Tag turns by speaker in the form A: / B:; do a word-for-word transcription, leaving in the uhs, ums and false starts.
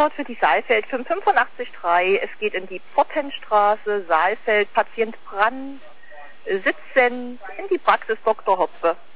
A: Wohnort für die Saalfeld fünfundachtzig Komma drei. Es geht in die Pfortenstraße, Saalfeld, Patient Brand, sitzend in die Praxis Doktor Hopfe.